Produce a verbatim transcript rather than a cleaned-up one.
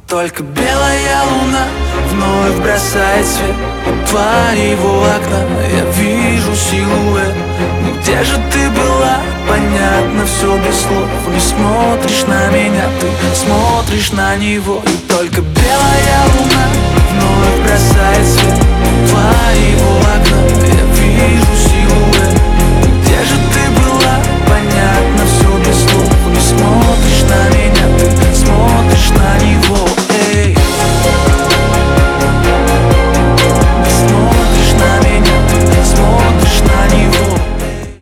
Только белая луна вновь бросает свет от твоего окна. Я вижу силуэт. Ну где же ты была? Понятно все без слов. Не смотришь на меня, ты смотришь на него. И только белая луна вновь бросает свет